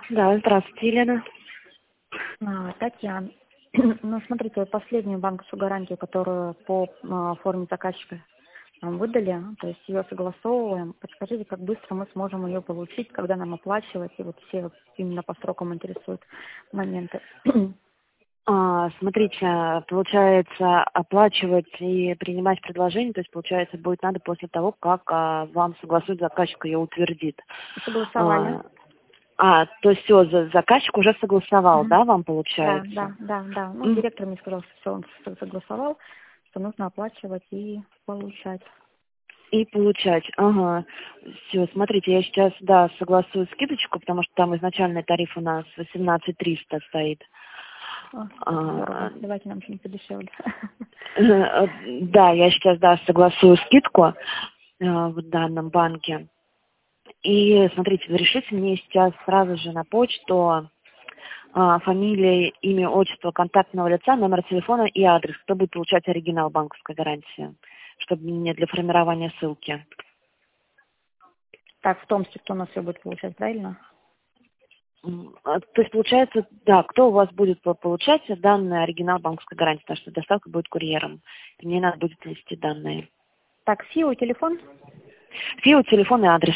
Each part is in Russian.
Да, здравствуйте, Елена. Татьяна, ну, смотрите, вот последнюю банковскую гарантию, которую по форме заказчика нам выдали, то есть ее согласовываем. Подскажите, как быстро мы сможем ее получить, когда нам оплачивать, и вот все вот именно по срокам интересуют моменты. Смотрите, получается, оплачивать и принимать предложение, то есть, получается, будет надо после того, как вам согласует заказчик, ее утвердит. Согласовали. То есть все, заказчик уже согласовал, Мгм. да, вам Да, получается? да. Ну, М, директор мне сказал, что все, он согласовал, что нужно оплачивать и получать. И получать, ага. Все, смотрите, я сейчас, да, согласую скидочку, потому что там изначальный тариф у нас 18 300 стоит. Так здорово. А, Давайте нам что-нибудь подешевле. Да, я сейчас, да, согласую скидку в данном банке. И смотрите, разрешите мне сейчас сразу же на почту фамилия, имя, отчество контактного лица, номер телефона и адрес, кто будет получать оригинал банковской гарантии, чтобы мне для формирования ссылки. Так, в Томске кто у нас все будет получать, правильно? То есть получается, да, кто у вас будет получать данный оригинал банковской гарантии, потому что доставка будет курьером. И мне надо будет внести данные. Так, ФИО, телефон? ФИО, телефон и адрес.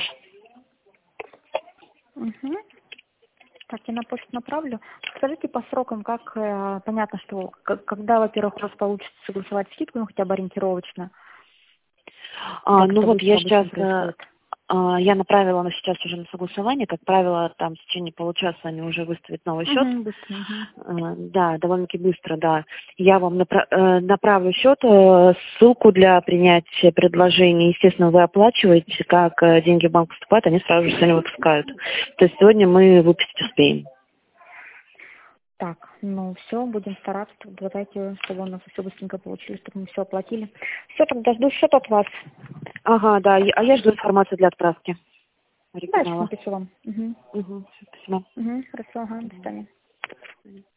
Угу. Так, я на почту направлю. Скажите по срокам, как понятно, что когда, во-первых, у вас получится согласовать скидку, ну хотя бы ориентировочно, как Ну это вот я быстро сейчас, обычно происходит. я направила она сейчас уже на согласование, как правило, там в течение получаса они уже выставят новый счет. Угу, быстро. Угу. Да, довольно-таки быстро, да. Я вам направлю счет, ссылку для принятия предложений. Естественно, вы оплачиваете, как деньги в банк поступают, они сразу же сегодня выпускают. То есть сегодня мы выпустить успеем. Так, ну все, будем стараться. Давайте, чтобы у нас все быстренько получилось, чтобы мы все оплатили. Все, тогда жду счет от вас. Ага, да, а я жду информацию для отправки Дальше оригинала. напишу вам. Угу. Угу, спасибо. Угу, хорошо, ага, до свидания.